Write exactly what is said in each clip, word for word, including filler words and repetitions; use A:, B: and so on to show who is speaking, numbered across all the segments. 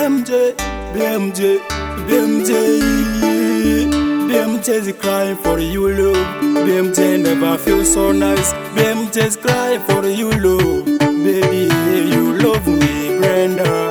A: M J, B M J, B M J. B M J's crying for you, love. B M J never feels so nice. B M J's crying for you, love. Baby, you love me, Brenda,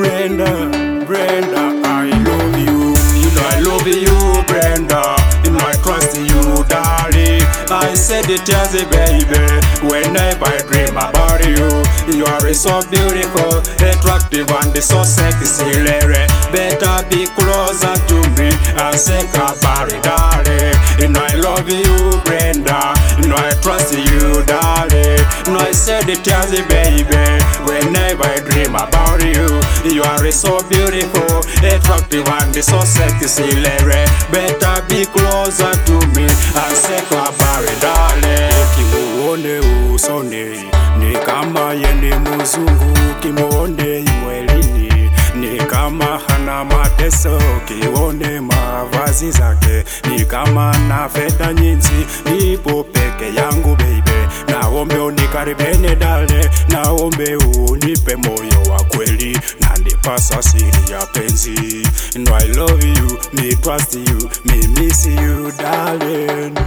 A: Brenda, Brenda. I love you, you know I love you, Brenda. You know I trust you, darling. I said it as a baby. Whenever I dream about you, you are so beautiful, attractive, and so sexy, lady. Better be closer to me and say goodbye, darling. You know I love you, Brenda. You know I trust you, darling. You know I said it as a baby. Whenever I dream about you, you are so beautiful, attractive, and so sexy, lady. Better be closer to me and say goodbye, darling. Kimuone usoni ni kama yeni muzungu, kimuone mwilini ni kama hana mateso, kione mavazi zake ni kama na fedha nyingi. Nipo peke yangu baby, naombe unikaribie dale, naombe unipe moyo wa kweli na nipasa siri ya penzi. You know I love you, me trust you, me miss you, darling.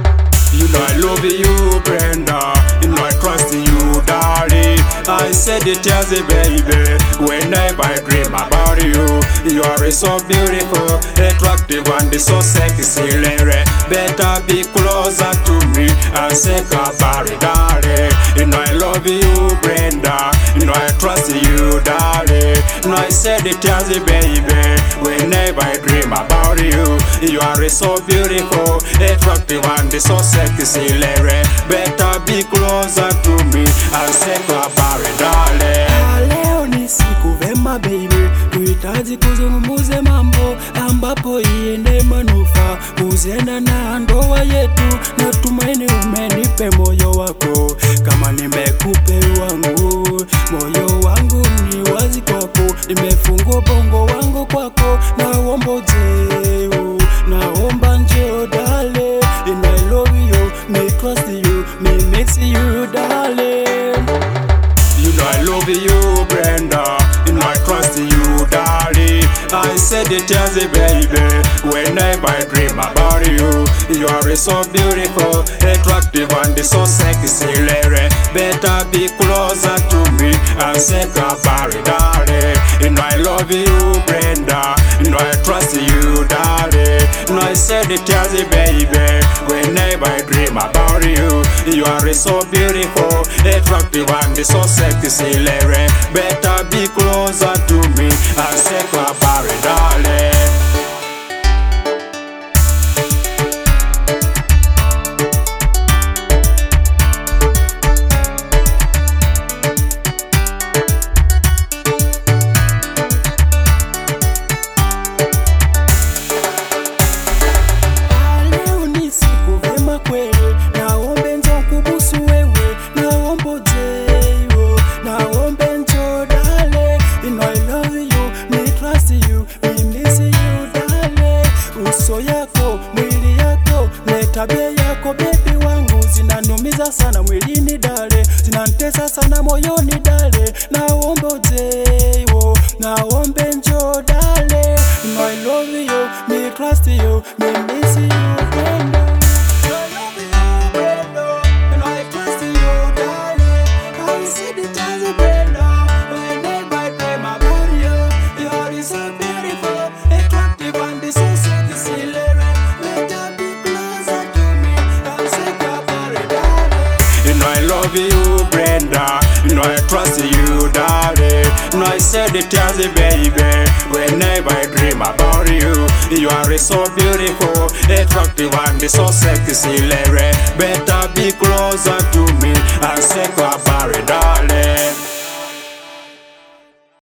A: You know I love you, Brenda. You know I trust you, darling. I said it as a baby. Whenever I dream about you, you are so beautiful, attractive, and so sexy, lady. Better be closer to me and say goodbye, darling. You know I love you, Brenda. You know I trust you, darling. You know I said it as a baby. Whenever I dream about you, you are so beautiful, attractive, and so sexy, lady. Better be closer to me and say goodbye, darling.
B: Leo ni siku vema baby, tuhitaji kuzungumuze mambo ambapo iende manufaa, kuhusiana na ndoa yetu. Natumaini umenipe moyo wako, kama nimekupe wangu. Moyo wangu ni wazi kwako, nimefungua bongo wangu kwako. Naomba ujeo, naomba njoo dale. And I love you, me trust you, me miss you, darling.
A: You know I love you, Brenda. You know I trust you, darling. I said it as a baby. Whenever I dream about you, you are so beautiful, attractive, and so sexy, lady. Better be closer to me and say goodbye, darling. You know I love you, Brenda. You know I trust you, darling. You know I said it as a baby. Whenever I dream about you, you are so beautiful, attractive, and so sexy, lady. Better be closer to me and say goodbye, darling.
B: Tabia yako baby wangu zinanumiza sana mwilini dale, zinantesa sana moyoni dale. Naomba ujeo, naomba njoo dale. You know I love you, me trust you, me miss you, Brenda. I love you, Brenda. And I trust you, darling. I see the chance of Brenda. Whenever I dream about you, you are so beautiful, attractive, and so sexy, lady. Better be closer to me and say goodbye, darling.
A: You know I love you, Brenda. You know I trust you, darling. You know I said it as a baby. Whenever I dream about you, you are so beautiful, attractive, and so sexy, lady. Better be closer to me and say goodbye.